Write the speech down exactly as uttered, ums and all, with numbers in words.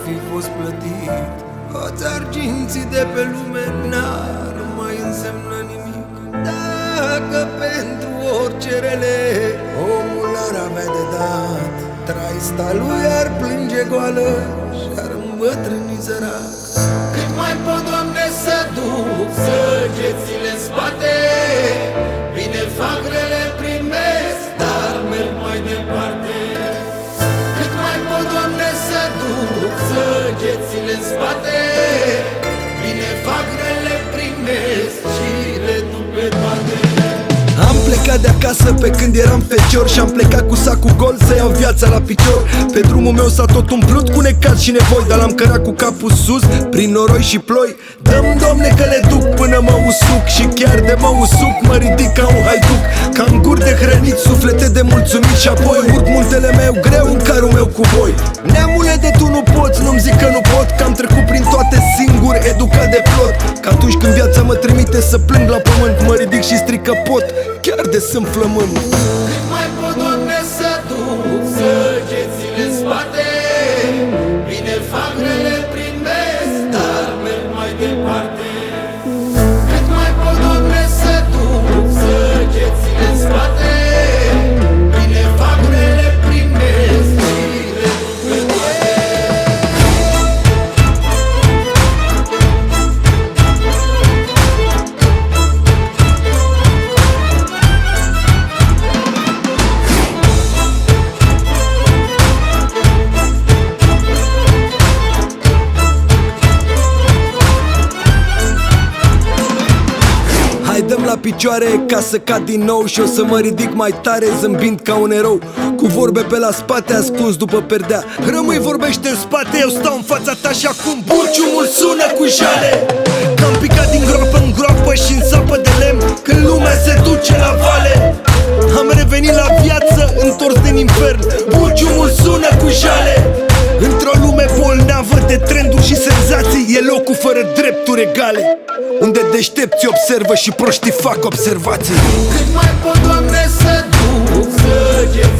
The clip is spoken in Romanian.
fi fost plătit. Toți arginții de pe lume n-ar mai însemna nimic dacă pentru orice rele omul ar avea de dat. Traista lui ar plânge goală și-ar îmbătrâni sărac. Cât mai pot, Doamne, să duc săgețile în spate, bine fac, rele primesc, dar merg mai departe. Cât mai pot, Doamne, să duc săgețile în spate, bine fac, rele primesc și le duc pe toate. Am plecat de acasă pe când eram fecior și am plecat cu sacul gol să iau viața la picior. Pe drumul meu s-a tot umplut cu necaz și nevoi, dar l-am cărat cu capul sus, prin noroi și ploi. Dă-mi, Doamne, că le duc până mă usuc și chiar de mă usuc mă ridic ca un haiduc. Ca în gur de hrănit, suflete de mulțumit și apoi urc muntele meu greu în carul meu cu voi. Neamule, de tu nu poți, nu-mi zic că nu pot, că am trecut prin toate singur, educat de plot. Că atunci când viața mă trimite să plâng la pământ, mă ridic și stric că pot, chiar de sunt flământ. Cât mai pot, Doamne, să duc săgețile în spate, bine fac, rele primesc, dar merg mai departe. Cât mai pot, Doamne, să duc săgețile în spate, bine fac, rele primesc și le duc pe toate. Hai, dăm la picioare ca să cad din nou și o să mă ridic mai tare zâmbind ca un erou, cu vorbe pe la spate ascuns după perdea. Rămâi, vorbește în spate, eu stau în fața ta și acum burciumul sună cu jale. Că am picat din groapă în groapă și în sapă de lemn, când lumea se duce la vale. Am revenit la viață, întors din infern, burciumul sună cu jale. Într-o lume bolnavă de trenduri și senzații, e locul fără drepturi egale, unde deștepți observă și proștii fac observații. Cât mai pot, Doamne, să duc săgeți